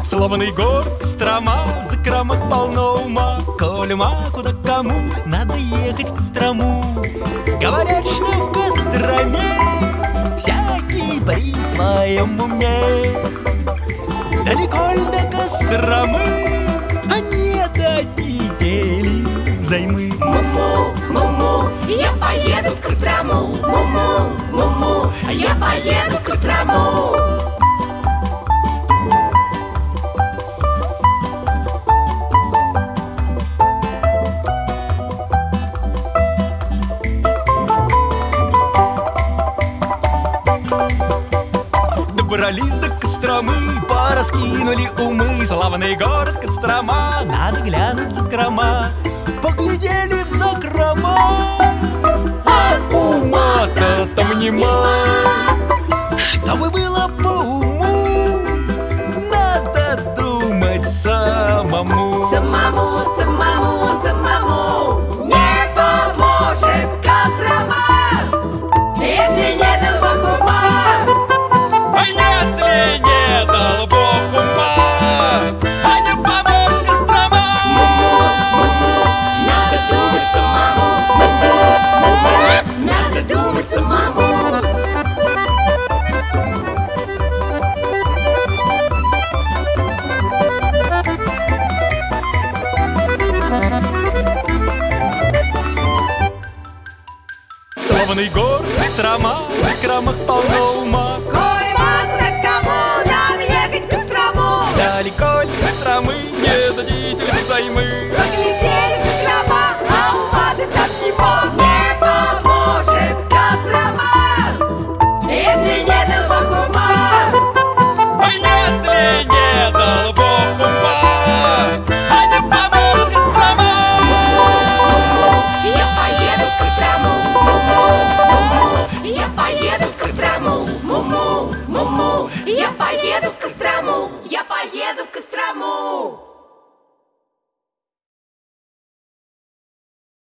Сломанный город, Кострома, в закромах полно ума. Коль ума куда кому, надо ехать к Кострому. Говорят, что в Костроме всякий при своем уме. Далеко ль до Костромы, а не до недели взаймы. Му-му, му-му, я поеду в Кострому. Му-му, му-му, я поеду в Кострому. Добрались до Костромы, пораскинули умы. Славный город Кострома, надо глянуть в закрома. Поглядели в закрома, а ума-то там нема. Чтобы было по уму, надо думать самому. Самому, самому, самому не поможет Кострома, если не дал Бог ума. А если не дал Бог ума, а не поможет Кострома. Надо думать самому. Надо думать самому. Славный город Кострома, в закромах полно ума. Коль куда кому, надо ехать к Кострому. Далеко ли Костромы, не дадите ли взаймы. Поглядели в закрома, а ума-то там не поможет Кострома, если не